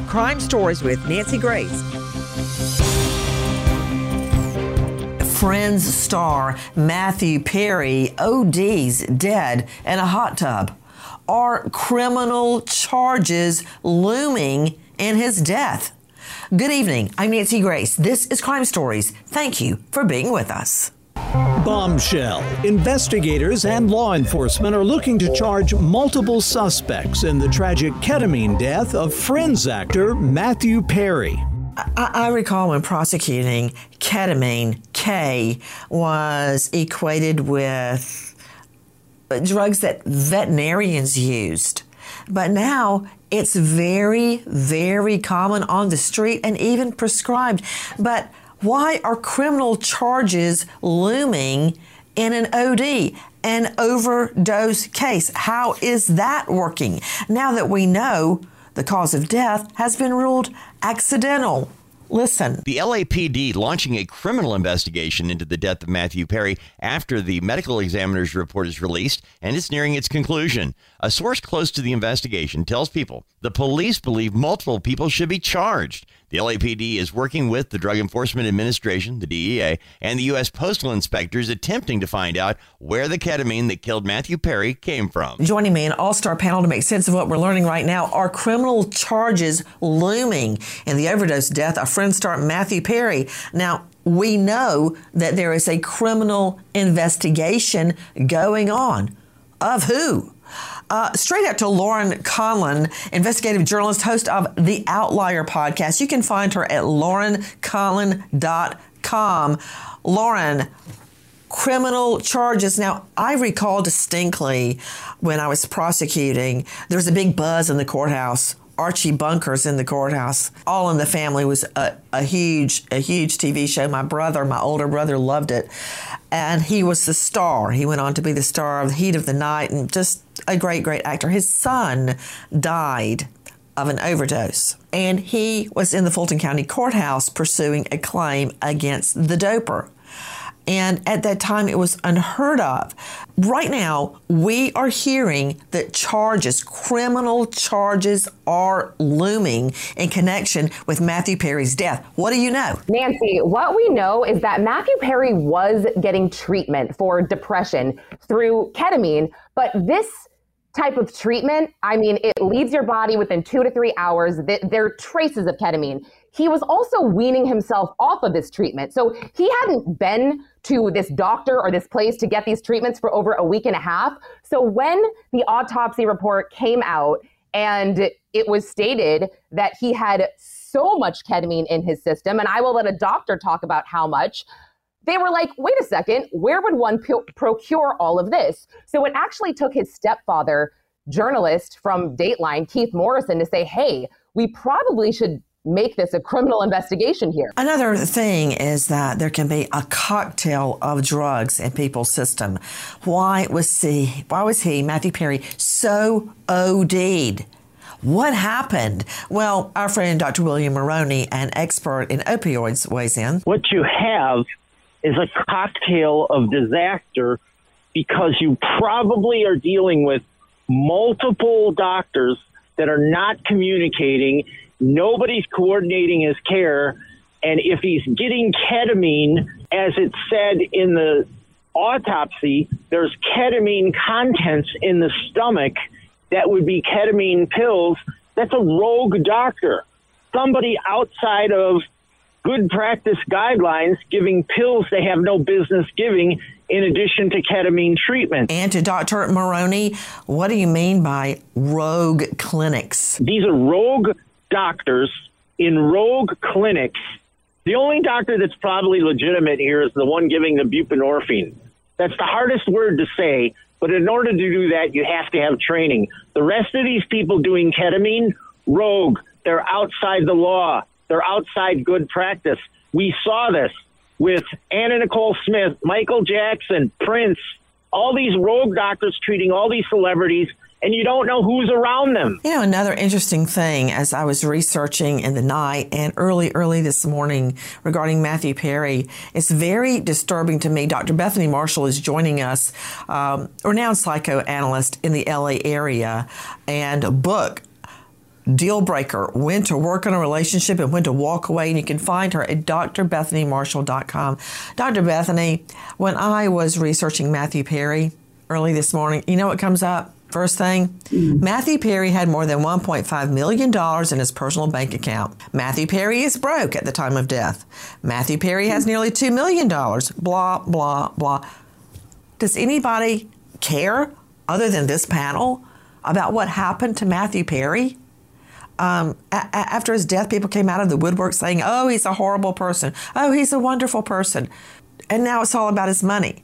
Crime Stories with Nancy Grace. Friends star Matthew Perry ODs dead in a hot tub. Are criminal charges looming in his death? Good evening. I'm Nancy Grace. This is Crime Stories. Thank you for being with us. Bombshell. Investigators and law enforcement are looking to charge multiple suspects in the tragic ketamine death of Friends actor Matthew Perry. I recall when prosecuting, ketamine, K, was equated with drugs that veterinarians used. But now it's very, very common on the street and even prescribed. But why are criminal charges looming in an OD, an overdose case? How is that working now that we know the cause of death has been ruled accidental? Listen. The LAPD launching a criminal investigation into the death of Matthew Perry after the medical examiner's report is released and it's nearing its conclusion. A source close to the investigation tells people the police believe multiple people should be charged. The LAPD is working with the Drug Enforcement Administration, the DEA, and the U.S. Postal Inspectors attempting to find out where the ketamine that killed Matthew Perry came from. Joining me, an all-star panel to make sense of what we're learning right now. Are criminal charges looming in the overdose death of Friends star Matthew Perry? Now, we know that there is a criminal investigation going on. Of who? Straight out to Lauren Conlon, investigative journalist, host of the Outlier podcast. You can find her at laurenconlon.com. Lauren, criminal charges. Now, I recall distinctly when I was prosecuting, there was a big buzz in the courthouse. Archie Bunker's in the courthouse. All in the Family was a huge TV show. My older brother loved it. And he was the star. He went on to be the star of The Heat of the Night and just a great, great actor. His son died of an overdose. And he was in the Fulton County Courthouse pursuing a claim against the doper. And at that time, it was unheard of. Right now, we are hearing that criminal charges are looming in connection with Matthew Perry's death. What do you know? Nancy, what we know is that Matthew Perry was getting treatment for depression through ketamine, but this type of treatment, it leaves your body within 2 to 3 hours. There are traces of ketamine. He was also weaning himself off of this treatment. So he hadn't been to this doctor or this place to get these treatments for over a week and a half. So when the autopsy report came out and it was stated that he had so much ketamine in his system, and I will let a doctor talk about how much, they were like, wait a second, where would one procure all of this? So it actually took his stepfather, journalist from Dateline, Keith Morrison, to say, hey, we probably should make this a criminal investigation here. Another thing is that there can be a cocktail of drugs in people's system. Why was he, Matthew Perry, so OD'd? What happened? Well, our friend Dr. William Maroney, an expert in opioids, weighs in. What you have is a cocktail of disaster because you probably are dealing with multiple doctors that are not communicating. Nobody's coordinating his care. And if he's getting ketamine, as it said in the autopsy, there's ketamine contents in the stomach that would be ketamine pills. That's a rogue doctor. Somebody outside of good practice guidelines giving pills they have no business giving in addition to ketamine treatment. And to Dr. Maroney, what do you mean by rogue clinics? These are rogue doctors in rogue clinics. The only doctor that's probably legitimate here is the one giving the buprenorphine. That's the hardest word to say, but in order to do that, you have to have training. The rest of these people doing ketamine, rogue. They're outside the law. They're outside good practice. We saw this with Anna Nicole Smith, Michael Jackson, Prince, all these rogue doctors treating all these celebrities, and you don't know who's around them. You know, another interesting thing as I was researching in the night and early this morning regarding Matthew Perry, it's very disturbing to me. Dr. Bethany Marshall is joining us, renowned psychoanalyst in the LA area, and a book deal breaker, when to work on a relationship and when to walk away. And you can find her at drbethanymarshall.com. Dr. Bethany, when I was researching Matthew Perry early this morning, you know what comes up? First thing, Matthew Perry had more than $1.5 million in his personal bank account. Matthew Perry is broke at the time of death. Matthew Perry has nearly $2 million. Blah, blah, blah. Does anybody care, other than this panel, about what happened to Matthew Perry? After his death, people came out of the woodwork saying, oh, he's a horrible person. Oh, he's a wonderful person. And now it's all about his money.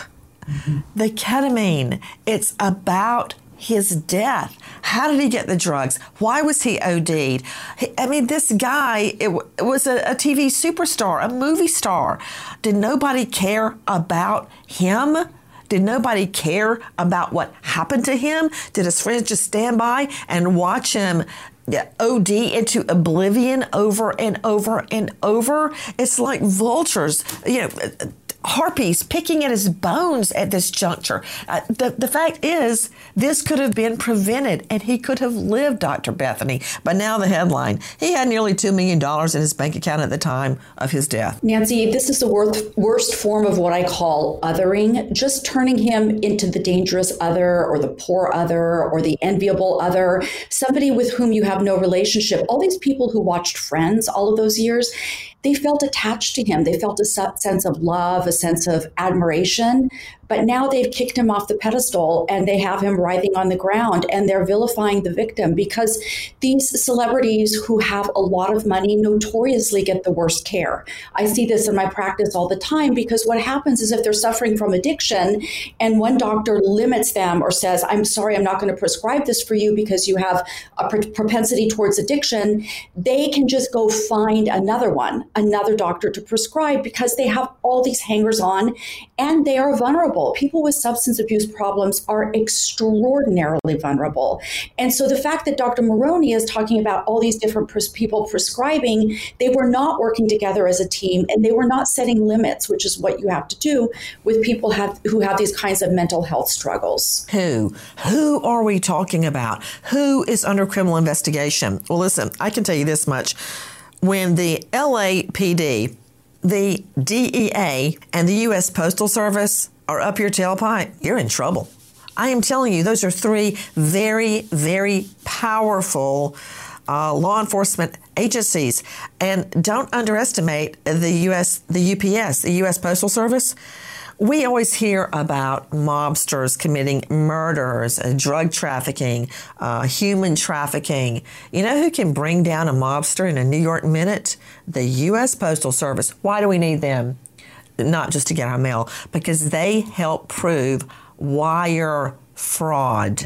The ketamine, it's about his death. How did he get the drugs? Why was he OD'd? I mean, this guy, it was a TV superstar, a movie star. Did nobody care about him? Did nobody care about what happened to him? Did his friends just stand by and watch him OD into oblivion over and over and over? It's like vultures, harpies picking at his bones at this juncture. The fact is, this could have been prevented and he could have lived, Dr. Bethany. But now the headline, he had nearly $2 million in his bank account at the time of his death. Nancy, this is the worst form of what I call othering, just turning him into the dangerous other or the poor other or the enviable other, somebody with whom you have no relationship. All these people who watched Friends all of those years, they felt attached to him. They felt a sense of love, a sense of admiration. But now they've kicked him off the pedestal and they have him writhing on the ground and they're vilifying the victim because these celebrities who have a lot of money notoriously get the worst care. I see this in my practice all the time because what happens is if they're suffering from addiction and one doctor limits them or says, I'm sorry, I'm not going to prescribe this for you because you have a propensity towards addiction, they can just go find another doctor to prescribe because they have all these hangers on and they are vulnerable. People with substance abuse problems are extraordinarily vulnerable. And so the fact that Dr. Moroney is talking about all these different people prescribing, they were not working together as a team and they were not setting limits, which is what you have to do with people who have these kinds of mental health struggles. Who are we talking about? Who is under criminal investigation? Well, listen, I can tell you this much. When the LAPD, the DEA, and the U.S. Postal Service are up your tailpipe, you're in trouble. I am telling you, those are three very, very powerful law enforcement agencies. And don't underestimate the UPS, the U.S. Postal Service. We always hear about mobsters committing murders, drug trafficking, human trafficking. You know who can bring down a mobster in a New York minute? The U.S. Postal Service. Why do we need them? Not just to get our mail, because they help prove wire fraud.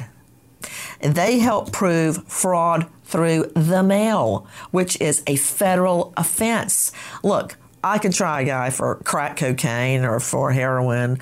They help prove fraud through the mail, which is a federal offense. Look, I could try a guy for crack cocaine or for heroin,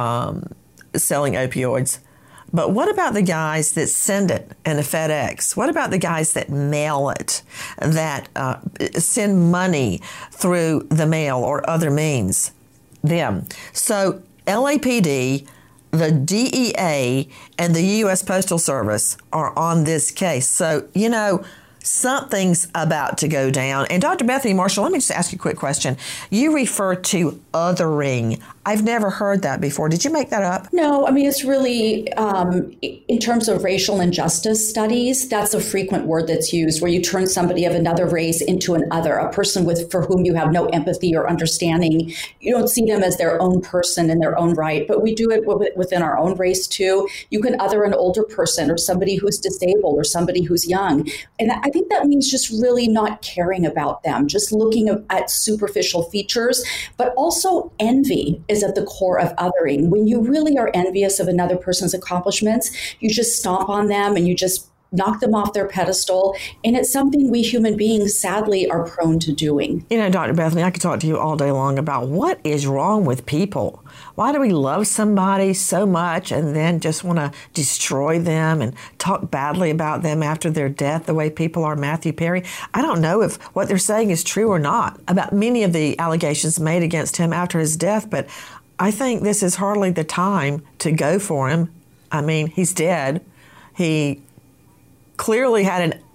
selling opioids. But what about the guys that send it in a FedEx? What about the guys that mail it, that send money through the mail or other means? Them. So LAPD, the DEA, and the U.S. Postal Service are on this case. So, something's about to go down. And Dr. Bethany Marshall, let me just ask you a quick question. You refer to othering. I've never heard that before. Did you make that up? No, I mean, it's really, in terms of racial injustice studies, that's a frequent word that's used where you turn somebody of another race into an other, a person for whom you have no empathy or understanding. You don't see them as their own person in their own right, but we do it within our own race too. You can other an older person or somebody who's disabled or somebody who's young. And I think that means just really not caring about them, just looking at superficial features, but also envy is at the core of othering. When you really are envious of another person's accomplishments, you just stomp on them and you just knock them off their pedestal. And it's something we human beings, sadly, are prone to doing. Dr. Bethany, I could talk to you all day long about what is wrong with people. Why do we love somebody so much and then just want to destroy them and talk badly about them after their death the way people are Matthew Perry? I don't know if what they're saying is true or not about many of the allegations made against him after his death, but I think this is hardly the time to go for him. I mean, he's dead. He clearly had an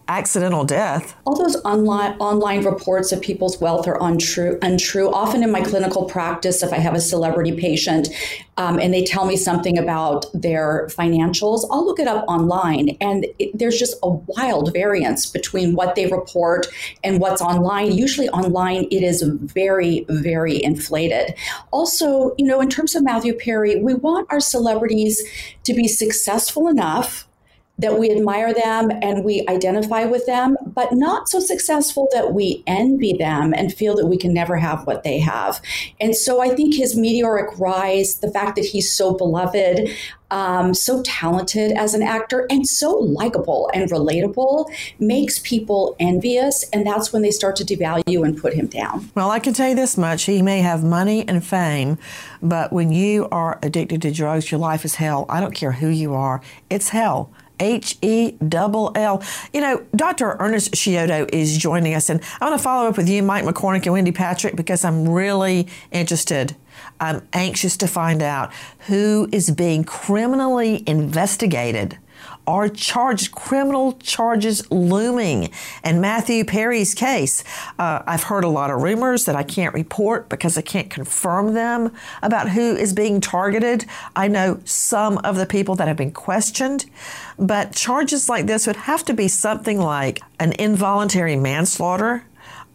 accidental death. All those online reports of people's wealth are untrue. Often in my clinical practice, if I have a celebrity patient and they tell me something about their financials, I'll look it up online, and there's just a wild variance between what they report and what's online. Usually online, it is very, very inflated. Also, in terms of Matthew Perry, we want our celebrities to be successful enough that we admire them and we identify with them, but not so successful that we envy them and feel that we can never have what they have. And so I think his meteoric rise, the fact that he's so beloved, so talented as an actor, and so likable and relatable, makes people envious. And that's when they start to devalue and put him down. Well, I can tell you this much. He may have money and fame, but when you are addicted to drugs, your life is hell. I don't care who you are. It's hell. H-E-double-L. Dr. Ernest Chiodo is joining us, and I want to follow up with you, Mike McCormick and Wendy Patrick, because I'm really interested. I'm anxious to find out who is being criminally investigated. Are criminal charges looming in Matthew Perry's case? I've heard a lot of rumors that I can't report because I can't confirm them about who is being targeted. I know some of the people that have been questioned, but charges like this would have to be something like an involuntary manslaughter,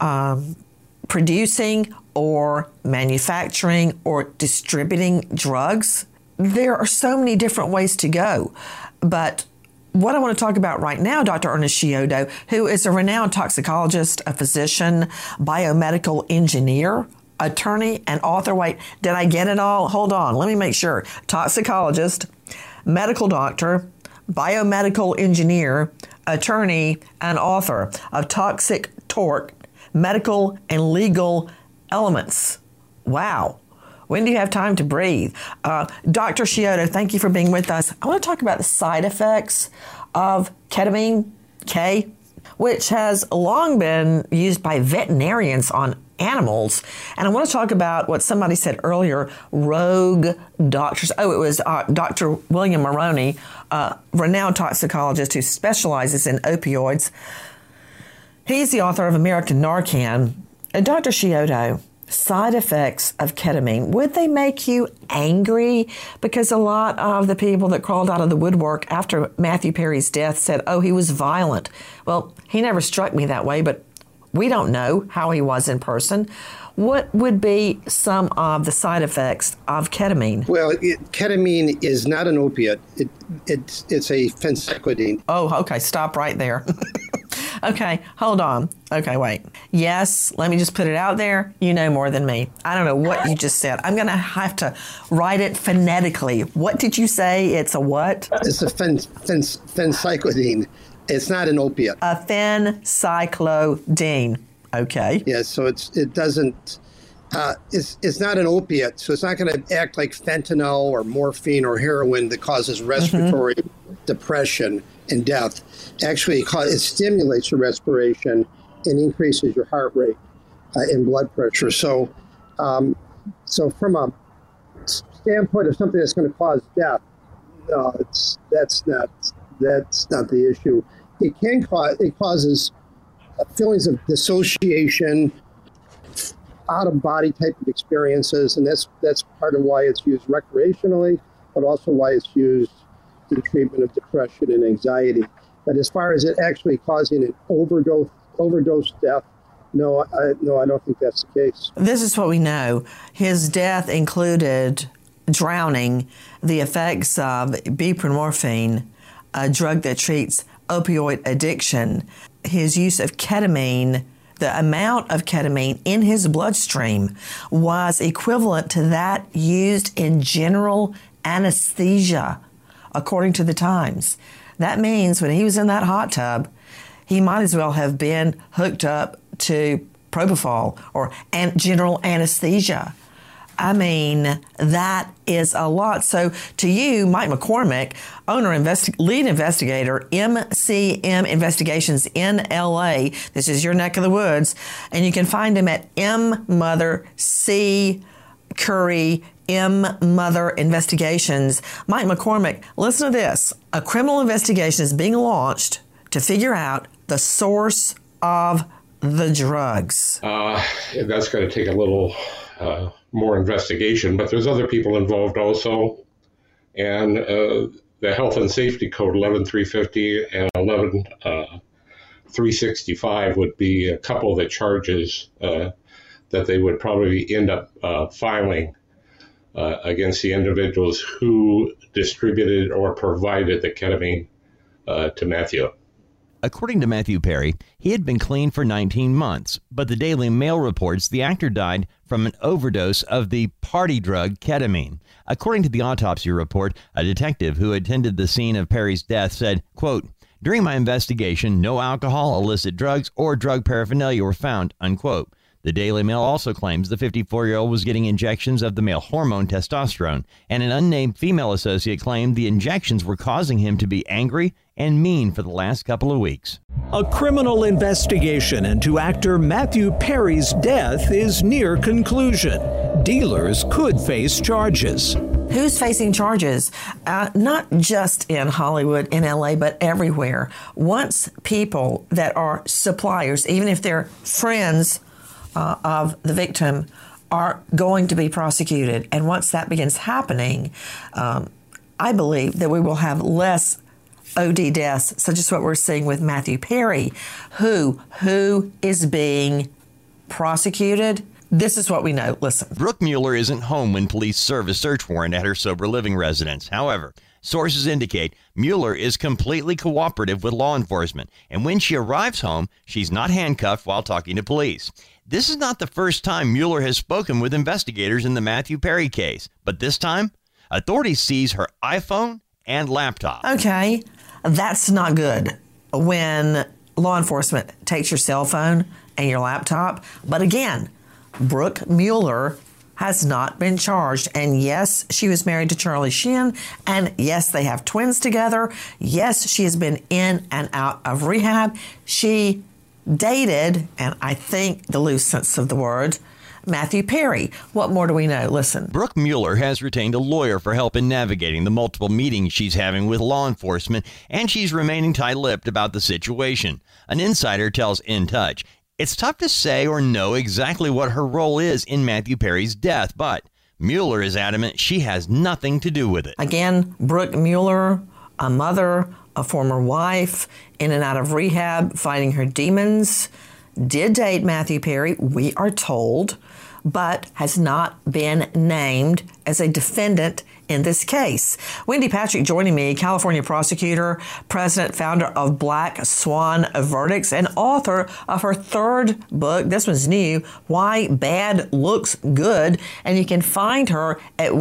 producing or manufacturing or distributing drugs. There are so many different ways to go, but what I want to talk about right now, Dr. Ernest Chiodo, who is a renowned toxicologist, a physician, biomedical engineer, attorney, and author. Wait, did I get it all? Hold on. Let me make sure. Toxicologist, medical doctor, biomedical engineer, attorney, and author of Toxic Torque, Medical and Legal Elements. Wow. When do you have time to breathe? Dr. Chiodo, thank you for being with us. I want to talk about the side effects of ketamine K, which has long been used by veterinarians on animals. And I want to talk about what somebody said earlier, rogue doctors. Oh, it was Dr. William Moroney, renowned toxicologist who specializes in opioids. He's the author of American Narcan. Dr. Chiodo, side effects of ketamine, would they make you angry? Because a lot of the people that crawled out of the woodwork after Matthew Perry's death said, oh, he was violent. Well, he never struck me that way, but we don't know how he was in person. What would be some of the side effects of ketamine? Well, ketamine is not an opiate. It's a phencyclidine. Oh, okay. Stop right there. Okay, hold on. Okay, wait. Yes, let me just put it out there. You know more than me. I don't know what you just said. I'm going to have to write it phonetically. What did you say? It's a what? It's a phencyclidine. It's not an opiate. A phencyclidine. Okay. Yeah, so it's not an opiate, so it's not going to act like fentanyl or morphine or heroin that causes respiratory depression and death. Actually, it stimulates your respiration and increases your heart rate and blood pressure. So from a standpoint of something that's going to cause death, no, that's not the issue. It causes feelings of dissociation, out of body type of experiences, and that's part of why it's used recreationally, but also why it's used in the treatment of depression and anxiety. But as far as it actually causing an overdose death, no, I don't think that's the case. This is what we know. His death included drowning, the effects of buprenorphine, a drug that treats opioid addiction, his use of ketamine. The amount of ketamine in his bloodstream was equivalent to that used in general anesthesia, according to the Times. That means when he was in that hot tub, he might as well have been hooked up to propofol or general anesthesia. I mean, that is a lot. So to you, Mike McCormick, owner, lead investigator, MCM Investigations in LA. This is your neck of the woods. And you can find him at M Mother C Curry M Mother Investigations. Mike McCormick, listen to this. A criminal investigation is being launched to figure out the source of the drugs? That's going to take a little more investigation, but there's other people involved also. And the Health and Safety Code 11350 and 11365 would be a couple of the charges that they would probably end up filing against the individuals who distributed or provided the ketamine to Matthew. According to Matthew Perry, he had been clean for 19 months, but the Daily Mail reports the actor died from an overdose of the party drug ketamine. According to the autopsy report, a detective who attended the scene of Perry's death said, quote, "During my investigation, no alcohol, illicit drugs, or drug paraphernalia were found," unquote. The Daily Mail also claims the 54-year-old was getting injections of the male hormone testosterone, and an unnamed female associate claimed the injections were causing him to be angry and mean for the last couple of weeks. A criminal investigation into actor Matthew Perry's death is near conclusion. Dealers could face charges. Who's facing charges? Not just in Hollywood, in LA, but everywhere. Once people that are suppliers, even if they're friends of the victim, are going to be prosecuted. And once that begins happening, I believe that we will have less OD deaths, such as what we're seeing with Matthew Perry, who is being prosecuted. This is what we know. Listen. Brooke Mueller isn't home when police serve a search warrant at her sober living residence. However, sources indicate Mueller is completely cooperative with law enforcement, and when she arrives home, she's not handcuffed while talking to police. This is not the first time Mueller has spoken with investigators in the Matthew Perry case, but this time, authorities seize her iPhone and laptop. Okay, that's not good when law enforcement takes your cell phone and your laptop. But again, Brooke Mueller has not been charged. And yes, she was married to Charlie Sheen. And yes, they have twins together. Yes, she has been in and out of rehab. She dated, and I think the loose sense of the word, Matthew Perry. What more do we know? Listen. Brooke Mueller has retained a lawyer for help in navigating the multiple meetings she's having with law enforcement, and she's remaining tight-lipped about the situation. An insider tells In Touch, it's tough to say or know exactly what her role is in Matthew Perry's death, but Mueller is adamant she has nothing to do with it. Again, Brooke Mueller, a mother, a former wife, in and out of rehab, fighting her demons, did date Matthew Perry, we are told, but has not been named as a defendant in this case. Wendy Patrick joining me, California prosecutor, president, founder of Black Swan Verdicts, and author of her third book. This one's new, Why Bad Looks Good. And you can find her at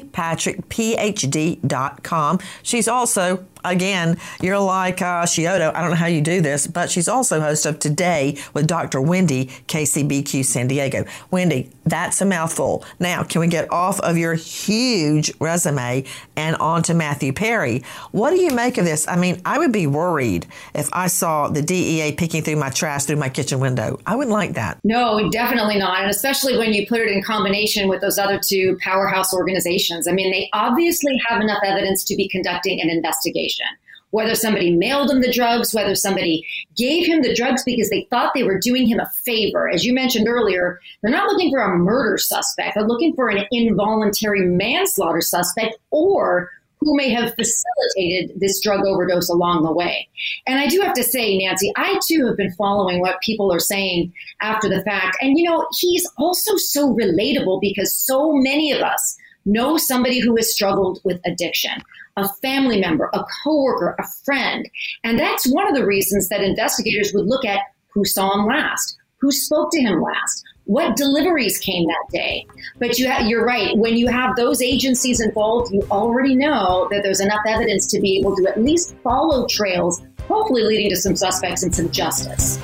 wendypatrickphd.com. She's also, again, you're like Scioto. I don't know how you do this, but she's also host of Today with Dr. Wendy, KCBQ San Diego. Wendy, that's a mouthful. Now, can we get off of your huge resume and on to Matthew Perry? What do you make of this? I mean, I would be worried if I saw the DEA picking through my trash through my kitchen window. I wouldn't like that. No, definitely not. And especially when you put it in combination with those other two powerhouse organizations. I mean, they obviously have enough evidence to be conducting an investigation. Whether somebody mailed him the drugs, whether somebody gave him the drugs because they thought they were doing him a favor. As you mentioned earlier, they're not looking for a murder suspect. They're looking for an involuntary manslaughter suspect or who may have facilitated this drug overdose along the way. And I do have to say, Nancy, I too have been following what people are saying after the fact. And, you know, he's also so relatable because so many of us know somebody who has struggled with addiction. A family member, a coworker, a friend. And that's one of the reasons that investigators would look at who saw him last, who spoke to him last, what deliveries came that day. But you're right. When you have those agencies involved, you already know that there's enough evidence to be able to at least follow trails, hopefully leading to some suspects and some justice.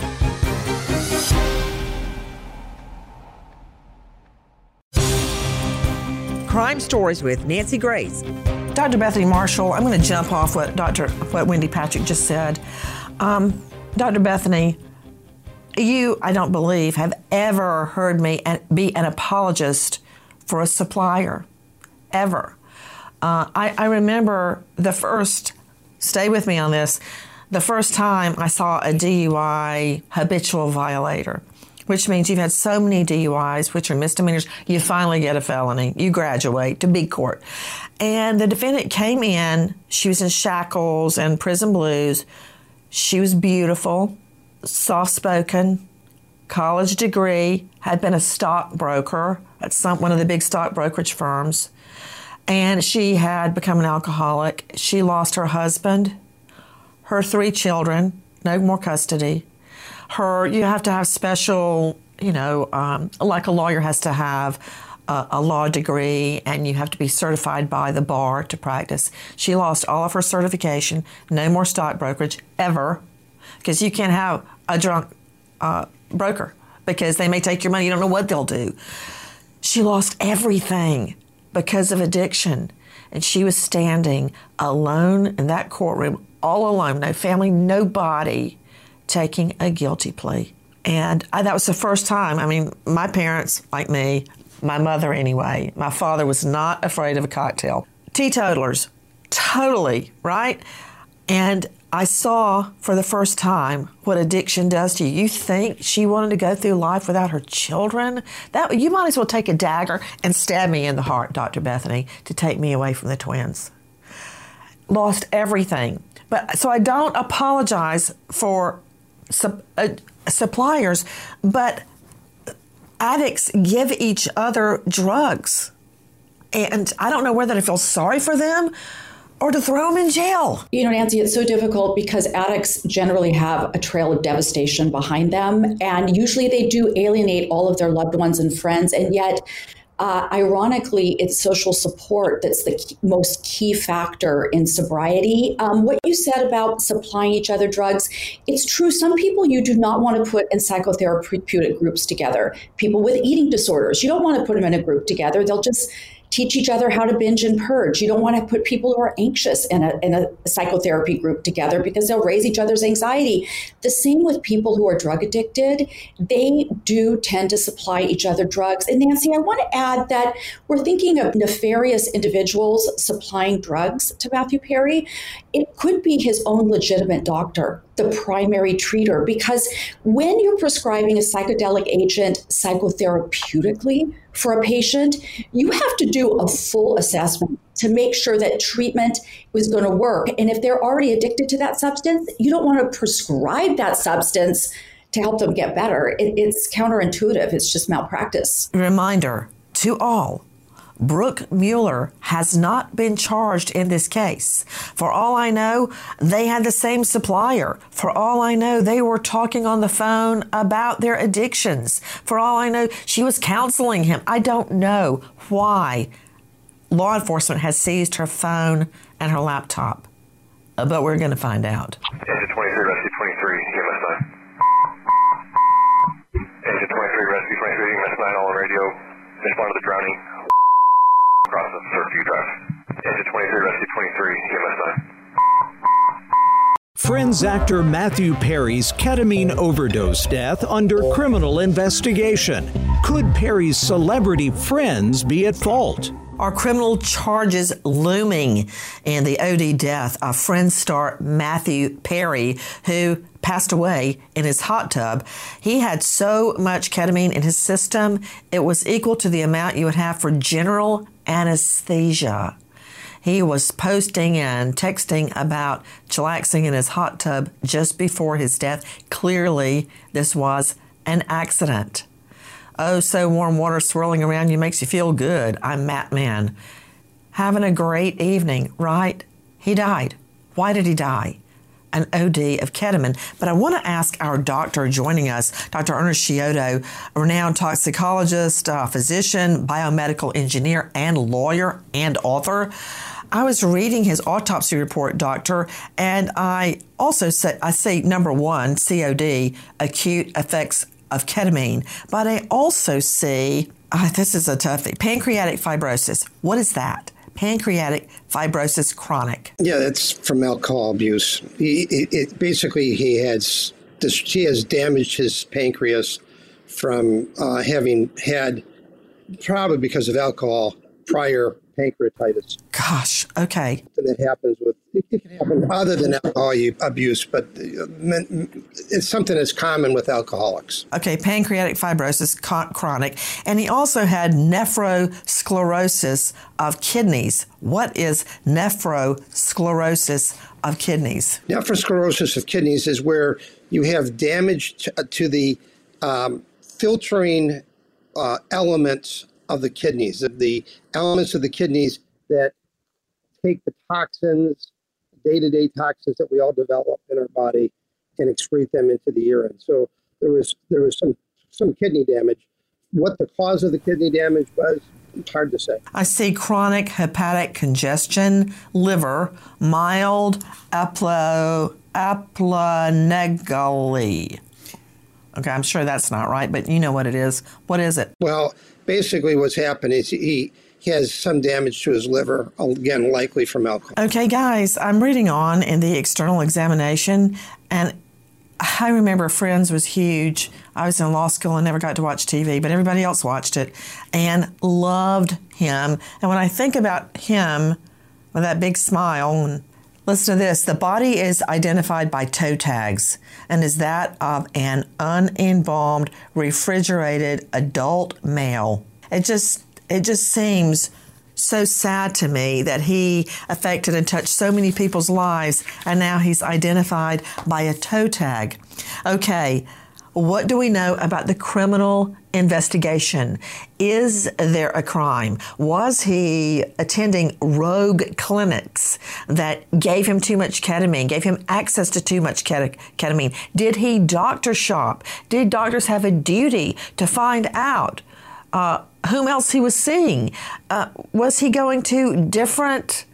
Crime Stories with Nancy Grace. Dr. Bethany Marshall, I'm going to jump off what Wendy Patrick just said. Dr. Bethany, you, I don't believe, have ever heard me be an apologist for a supplier, ever. I remember stay with me on this, the first time I saw a DUI habitual violator, which means you've had so many DUIs, which are misdemeanors, you finally get a felony. You graduate to big court. And the defendant came in. She was in shackles and prison blues. She was beautiful, soft-spoken, college degree, had been a stockbroker at one of the big stock brokerage firms. And she had become an alcoholic. She lost her husband, her 3 children, no more custody. You have to have special, like a lawyer has to have a law degree, and you have to be certified by the bar to practice. She lost all of her certification, no more stock brokerage ever, because you can't have a drunk broker because they may take your money. You don't know what they'll do. She lost everything because of addiction, and she was standing alone in that courtroom, all alone, no family, nobody, taking a guilty plea. And that was the first time. I mean, my parents, like me, my mother anyway, my father was not afraid of a cocktail. Teetotalers, totally, right? And I saw for the first time what addiction does to you. You think she wanted to go through life without her children? You might as well take a dagger and stab me in the heart, Dr. Bethany, to take me away from the twins. Lost everything. So I don't apologize for suppliers, but addicts give each other drugs. And I don't know whether to feel sorry for them or to throw them in jail. Nancy, it's so difficult because addicts generally have a trail of devastation behind them. And usually they do alienate all of their loved ones and friends. And yet, ironically, it's social support that's the most key factor in sobriety. What you said about supplying each other drugs, it's true. Some people you do not want to put in psychotherapeutic groups together. People with eating disorders, you don't want to put them in a group together. They'll just teach each other how to binge and purge. You don't want to put people who are anxious in a psychotherapy group together because they'll raise each other's anxiety. The same with people who are drug addicted. They do tend to supply each other drugs. And Nancy, I want to add that we're thinking of nefarious individuals supplying drugs to Matthew Perry. It could be his own legitimate doctor, the primary treater, because when you're prescribing a psychedelic agent psychotherapeutically for a patient, you have to do a full assessment to make sure that treatment is going to work. And if they're already addicted to that substance, you don't want to prescribe that substance to help them get better. It's counterintuitive. It's just malpractice. Reminder to all, Brooke Mueller has not been charged in this case. For all I know, they had the same supplier. For all I know, they were talking on the phone about their addictions. For all I know, she was counseling him. I don't know why law enforcement has seized her phone and her laptop, but we're going to find out. Engine 23, Rescue 23, EMS 9. Engine 23, Rescue 23, EMS 9, all on radio. Respond to the drowning. Across the Surfview Drive. Engine 23, Rescue 23, EMS 9. Friends actor Matthew Perry's ketamine overdose death under criminal investigation. Could Perry's celebrity friends be at fault? Are criminal charges looming in the OD death of Friends star Matthew Perry, who passed away in his hot tub? He had so much ketamine in his system, it was equal to the amount you would have for general anesthesia. He was posting and texting about chillaxing in his hot tub just before his death. Clearly, this was an accident. Oh, so warm water swirling around you makes you feel good. I'm Matt Mann. Having a great evening, right? He died. Why did he die? An OD of ketamine. But I want to ask our doctor joining us, Dr. Ernest Chiodo, a renowned toxicologist, physician, biomedical engineer, and lawyer and author. I was reading his autopsy report, doctor, and I also say number 1, COD, acute effects of ketamine, but I also see, this is a toughie, pancreatic fibrosis. What is that? Pancreatic fibrosis chronic. Yeah, that's from alcohol abuse. He has damaged his pancreas from having had, probably because of alcohol, prior pancreatitis. Gosh, okay. And that happens with it can happen other than alcohol abuse, but it's something that's common with alcoholics. Okay, pancreatic fibrosis, chronic, and he also had nephrosclerosis of kidneys. What is nephrosclerosis of kidneys? Nephrosclerosis of kidneys is where you have damage to the filtering elements of the kidneys, the elements of the kidneys that take the toxins, day-to-day toxins that we all develop in our body, and excrete them into the urine. So there was some kidney damage. What the cause of the kidney damage was, it's hard to say. I see chronic hepatic congestion, liver, mild aplanomegaly. Okay, I'm sure that's not right, but you know what it is. What is it? Well, basically what's happened is he has some damage to his liver, again, likely from alcohol. Okay, guys, I'm reading on in the external examination, and I remember Friends was huge. I was in law school and never got to watch TV, but everybody else watched it and loved him. And when I think about him with that big smile, and listen to this, the body is identified by toe tags and is that of an unembalmed, refrigerated adult male. It just seems so sad to me that he affected and touched so many people's lives, and now he's identified by a toe tag. Okay, what do we know about the criminal investigation? Is there a crime? Was he attending rogue clinics that gave him too much ketamine, gave him access to too much ketamine? Did he doctor shop? Did doctors have a duty to find out whom else he was seeing? Was he going to different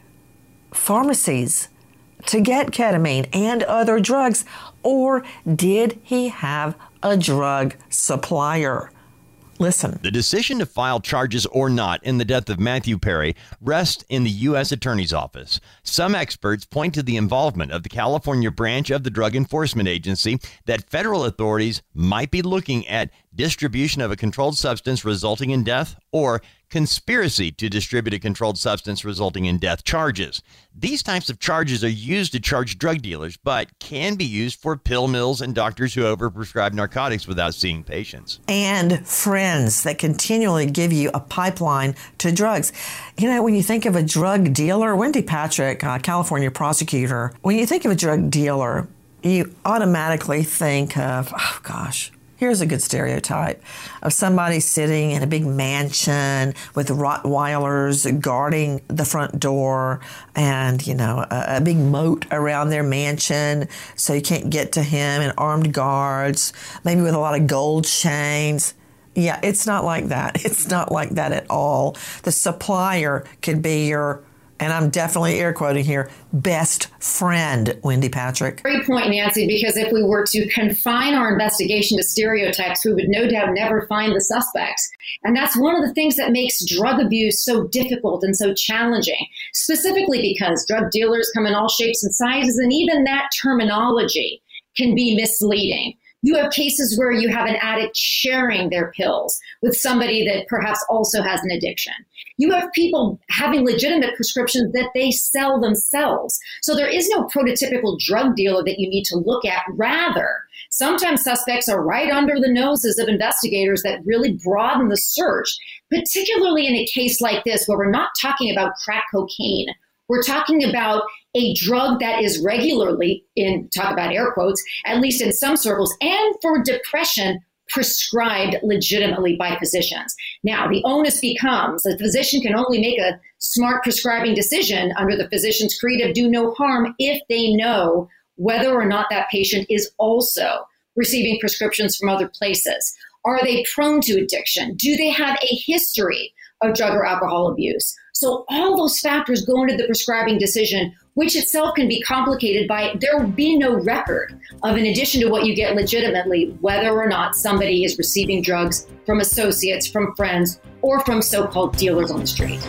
pharmacies to get ketamine and other drugs? Or did he have a drug supplier? Listen. The decision to file charges or not in the death of Matthew Perry rests in the U.S. Attorney's Office. Some experts point to the involvement of the California branch of the Drug Enforcement Agency that federal authorities might be looking at distribution of a controlled substance resulting in death or conspiracy to distribute a controlled substance resulting in death charges. These types of charges are used to charge drug dealers, but can be used for pill mills and doctors who overprescribe narcotics without seeing patients. And friends that continually give you a pipeline to drugs. You know, when you think of a drug dealer, Wendy Patrick, California prosecutor, when you think of a drug dealer, you automatically think of, here's a good stereotype of somebody sitting in a big mansion with Rottweilers guarding the front door and, a big moat around their mansion so you can't get to him, and armed guards, maybe with a lot of gold chains. Yeah, it's not like that. It's not like that at all. The supplier could be your, and I'm definitely air quoting here, best friend, Wendy Patrick. Great point, Nancy, because if we were to confine our investigation to stereotypes, we would no doubt never find the suspects. And that's one of the things that makes drug abuse so difficult and so challenging, specifically because drug dealers come in all shapes and sizes, and even that terminology can be misleading. You have cases where you have an addict sharing their pills with somebody that perhaps also has an addiction. You have people having legitimate prescriptions that they sell themselves. So there is no prototypical drug dealer that you need to look at. Rather, sometimes suspects are right under the noses of investigators that really broaden the search, particularly in a case like this where we're not talking about crack cocaine. We're talking about a drug that is regularly, talk about air quotes, at least in some circles, and for depression, prescribed legitimately by physicians. Now, the onus becomes the physician can only make a smart prescribing decision under the physician's creed of do no harm if they know whether or not that patient is also receiving prescriptions from other places. Are they prone to addiction? Do they have a history of drug or alcohol abuse? So all those factors go into the prescribing decision, which itself can be complicated by there will be no record of, in addition to what you get legitimately, whether or not somebody is receiving drugs from associates, from friends, or from so-called dealers on the street.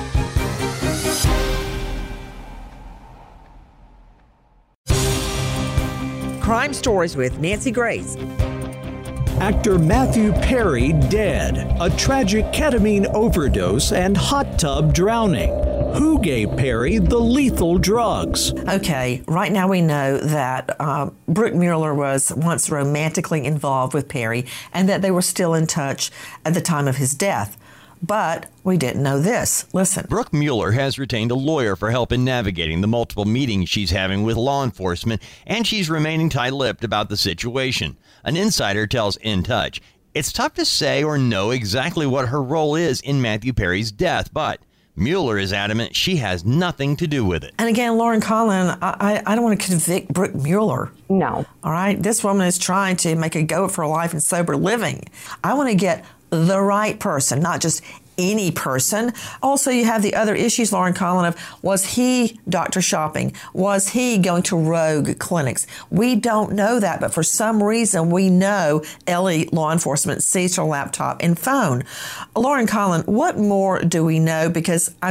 Crime Stories with Nancy Grace. Actor Matthew Perry dead, a tragic ketamine overdose and hot tub drowning. Who gave Perry the lethal drugs? Okay, right now we know that Brooke Mueller was once romantically involved with Perry and that they were still in touch at the time of his death. But we didn't know this. Listen. Brooke Mueller has retained a lawyer for help in navigating the multiple meetings she's having with law enforcement, and she's remaining tight-lipped about the situation. An insider tells In Touch, it's tough to say or know exactly what her role is in Matthew Perry's death, but Mueller is adamant she has nothing to do with it. And again, Lauren Collin, I don't want to convict Brooke Mueller. No. All right? This woman is trying to make a go of her life in sober living. I want to get the right person, not just any person. Also, you have the other issues, Lauren Collin, of was he doctor shopping? Was he going to rogue clinics? We don't know that, but for some reason, we know LA law enforcement seized her laptop and phone. Lauren Collin, what more do we know? Because I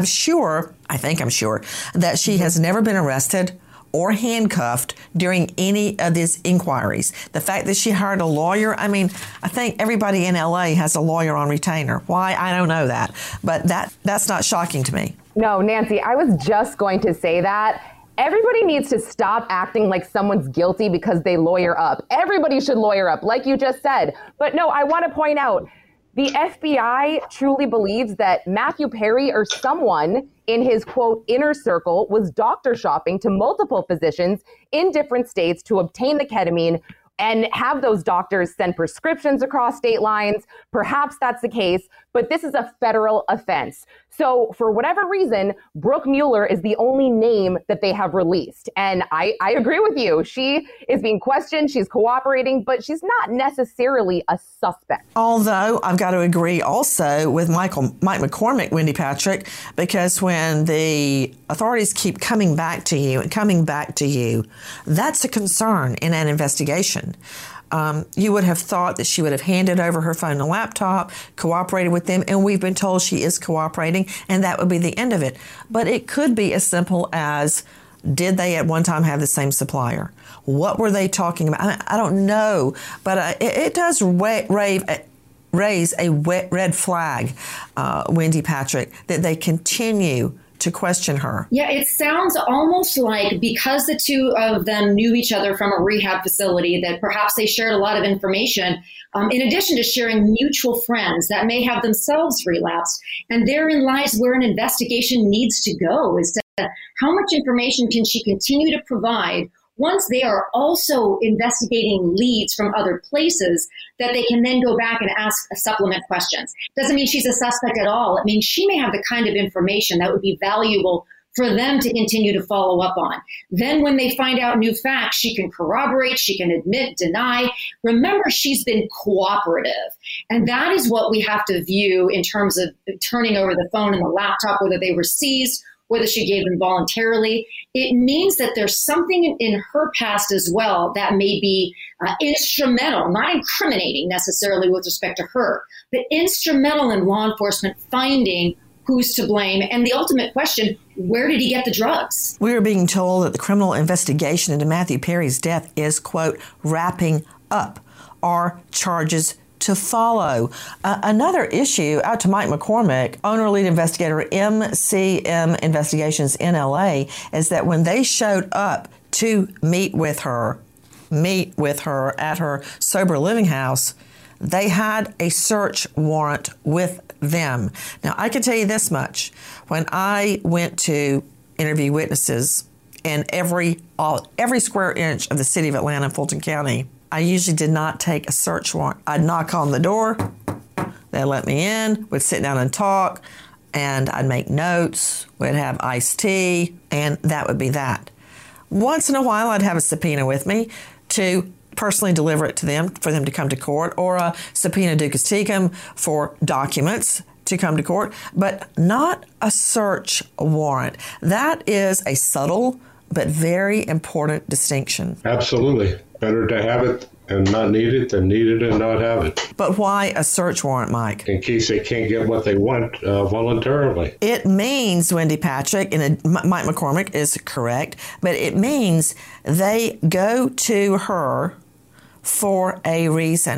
think I'm sure, that she has never been arrested or handcuffed during any of these inquiries. The fact that she hired a lawyer, I mean, I think everybody in LA has a lawyer on retainer. Why? I don't know that. But that's not shocking to me. No, Nancy, I was just going to say that. Everybody needs to stop acting like someone's guilty because they lawyer up. Everybody should lawyer up, like you just said. But no, I want to point out, the FBI truly believes that Matthew Perry or someone in his, quote, inner circle was doctor shopping to multiple physicians in different states to obtain the ketamine and have those doctors send prescriptions across state lines. Perhaps that's the case, but this is a federal offense. So for whatever reason, Brooke Mueller is the only name that they have released. And I agree with you. She is being questioned. She's cooperating, but she's not necessarily a suspect. Although I've got to agree also with Mike McCormick, Wendy Patrick, because when the authorities keep coming back to you, that's a concern in an investigation. You would have thought that she would have handed over her phone and laptop, cooperated with them, and we've been told she is cooperating, and that would be the end of it. But it could be as simple as, did they at one time have the same supplier? What were they talking about? I don't know, but it does raise a red flag, Wendy Patrick, that they continue to question her. Yeah, it sounds almost like because the two of them knew each other from a rehab facility, that perhaps they shared a lot of information, in addition to sharing mutual friends that may have themselves relapsed. And therein lies where an investigation needs to go, is to how much information can she continue to provide once they are also investigating leads from other places that they can then go back and ask supplement questions. Doesn't mean she's a suspect at all. It means she may have the kind of information that would be valuable for them to continue to follow up on. Then when they find out new facts, she can corroborate, she can admit, deny. Remember, she's been cooperative. And that is what we have to view in terms of turning over the phone and the laptop, whether they were seized, whether she gave them voluntarily. It means that there's something in her past as well that may be instrumental, not incriminating necessarily with respect to her, but instrumental in law enforcement finding who's to blame. And the ultimate question, where did he get the drugs? We are being told that the criminal investigation into Matthew Perry's death is, quote, wrapping up. Are charges to follow? Another issue, out to Mike McCormick, owner lead investigator MCM Investigations in LA, is that when they showed up to meet with her at her sober living house, they had a search warrant with them. Now, I can tell you this much. When I went to interview witnesses in every square inch of the city of Atlanta and Fulton County, I usually did not take a search warrant. I'd knock on the door, they'd let me in, we'd sit down and talk, and I'd make notes, we'd have iced tea, and that would be that. Once in a while, I'd have a subpoena with me to personally deliver it to them, for them to come to court, or a subpoena duces tecum for documents to come to court, but not a search warrant. That is a subtle but very important distinction. Absolutely. Better to have it and not need it than need it and not have it. But why a search warrant, Mike? In case they can't get what they want voluntarily. It means, Wendy Patrick, and Mike McCormick is correct, but it means they go to her for a reason.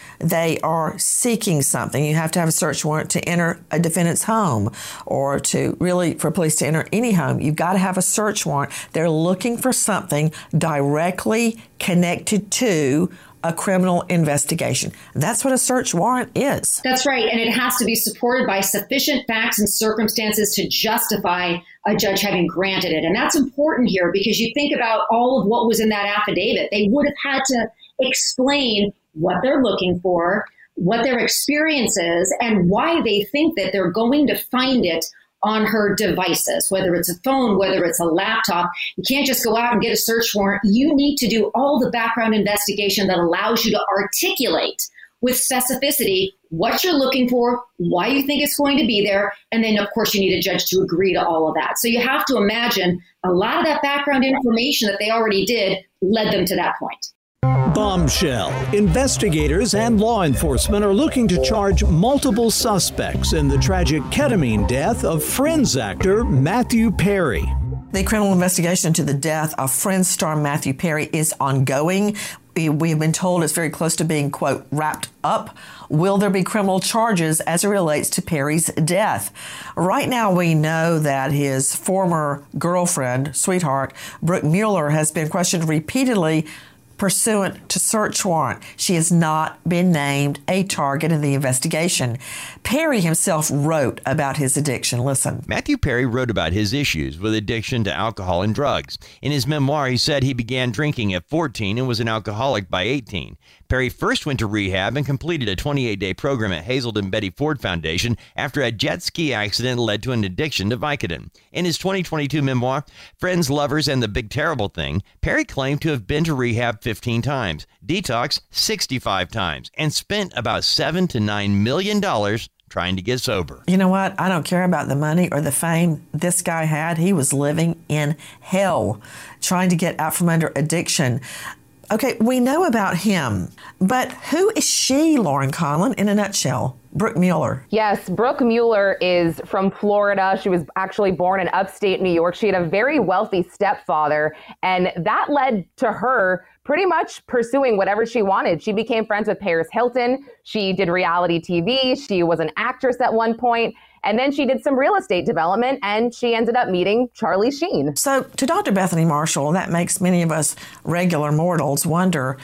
they are seeking something. You have to have a search warrant to enter a defendant's home, or for police to enter any home. You've got to have a search warrant. They're looking for something directly connected to a criminal investigation. That's what a search warrant is. That's right. And it has to be supported by sufficient facts and circumstances to justify a judge having granted it. And that's important here, because you think about all of what was in that affidavit. They would have had to explain what they're looking for, what their experience is, and why they think that they're going to find it on her devices, whether it's a phone, whether it's a laptop. You can't just go out and get a search warrant. You need to do all the background investigation that allows you to articulate with specificity what you're looking for, why you think it's going to be there, and then, of course, you need a judge to agree to all of that. So you have to imagine a lot of that background information that they already did led them to that point. Bombshell. Investigators and law enforcement are looking to charge multiple suspects in the tragic ketamine death of Friends actor Matthew Perry. The criminal investigation into the death of Friends star Matthew Perry is ongoing. We have been told it's very close to being, quote, wrapped up. Will there be criminal charges as it relates to Perry's death? Right now, we know that his former girlfriend, sweetheart, Brooke Mueller, has been questioned repeatedly pursuant to search warrant. She has not been named a target in the investigation. Perry himself wrote about his addiction. Listen. Matthew Perry wrote about his issues with addiction to alcohol and drugs. In his memoir, he said he began drinking at 14 and was an alcoholic by 18. Perry first went to rehab and completed a 28-day program at Hazelden Betty Ford Foundation after a jet ski accident led to an addiction to Vicodin. In his 2022 memoir, Friends, Lovers, and the Big Terrible Thing, Perry claimed to have been to rehab 15 times, detox 65 times, and spent about $7 to $9 million trying to get sober. You know what? I don't care about the money or the fame this guy had. He was living in hell, trying to get out from under addiction. Okay, we know about him, but who is she, Lauren Conlon, in a nutshell? Brooke Mueller. Yes, Brooke Mueller is from Florida. She was actually born in upstate New York. She had a very wealthy stepfather, and that led to her pretty much pursuing whatever she wanted. She became friends with Paris Hilton. She did reality TV. She was an actress at one point. And then she did some real estate development, and she ended up meeting Charlie Sheen. So to Dr. Bethany Marshall, that makes many of us regular mortals wonder,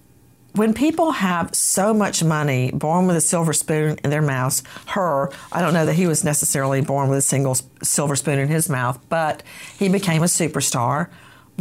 when people have so much money, born with a silver spoon in their mouths, I don't know that he was necessarily born with a single silver spoon in his mouth, but he became a superstar.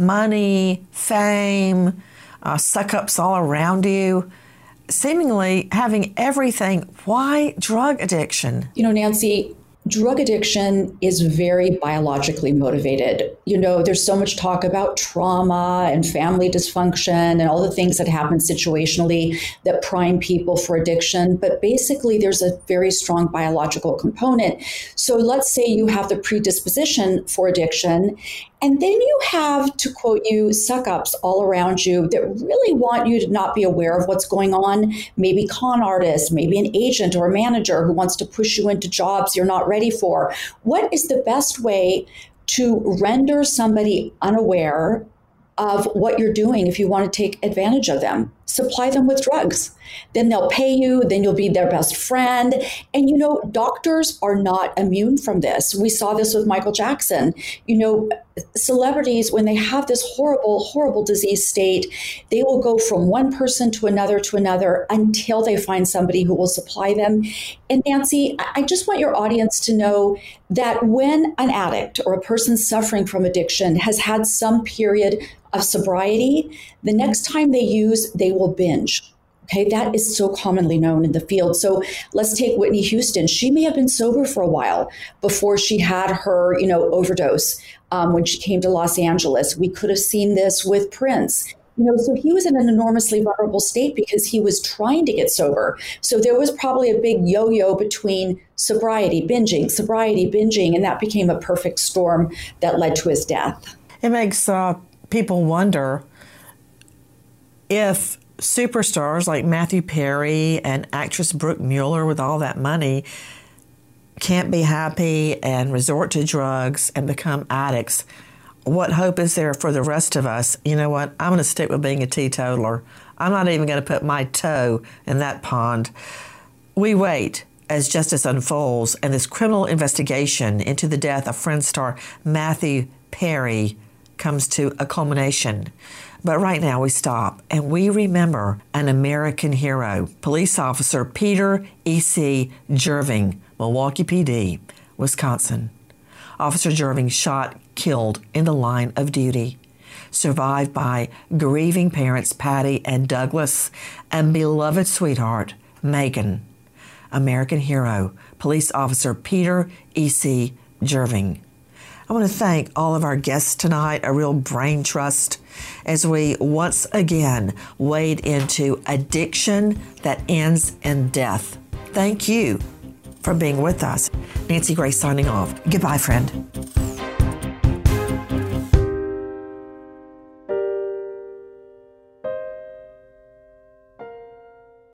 Money, fame, suck-ups all around you, seemingly having everything. Why drug addiction? You know, Nancy, drug addiction is very biologically motivated. You know, there's so much talk about trauma and family dysfunction and all the things that happen situationally that prime people for addiction. But basically, there's a very strong biological component. So let's say you have the predisposition for addiction, and then you have, to quote you, suck-ups all around you that really want you to not be aware of what's going on. Maybe con artists, maybe an agent or a manager who wants to push you into jobs you're not ready for. What is the best way to render somebody unaware of what you're doing if you want to take advantage of them? Supply them with drugs. Then they'll pay you, then you'll be their best friend. And, you know, doctors are not immune from this. We saw this with Michael Jackson. You know, celebrities, when they have this horrible, horrible disease state, they will go from one person to another until they find somebody who will supply them. And Nancy, I just want your audience to know that when an addict or a person suffering from addiction has had some period of sobriety, the next time they use, they will binge. Okay, that is so commonly known in the field. So let's take Whitney Houston. She may have been sober for a while before she had her, overdose when she came to Los Angeles. We could have seen this with Prince. So he was in an enormously vulnerable state because he was trying to get sober. So there was probably a big yo-yo between sobriety, binging, and that became a perfect storm that led to his death. It makes people wonder if superstars like Matthew Perry and actress Brooke Mueller with all that money can't be happy and resort to drugs and become addicts. What hope is there for the rest of us? You know what? I'm going to stick with being a teetotaler. I'm not even going to put my toe in that pond. We wait as justice unfolds and this criminal investigation into the death of Friends star Matthew Perry comes to a culmination. But right now we stop and we remember an American hero, police officer Peter E.C. Jerving, Milwaukee PD, Wisconsin. Officer Jerving shot, killed in the line of duty, survived by grieving parents Patty and Douglas and beloved sweetheart Megan. American hero, police officer Peter E.C. Jerving. I want to thank all of our guests tonight, a real brain trust, as we once again wade into addiction that ends in death. Thank you for being with us. Nancy Grace signing off. Goodbye, friend.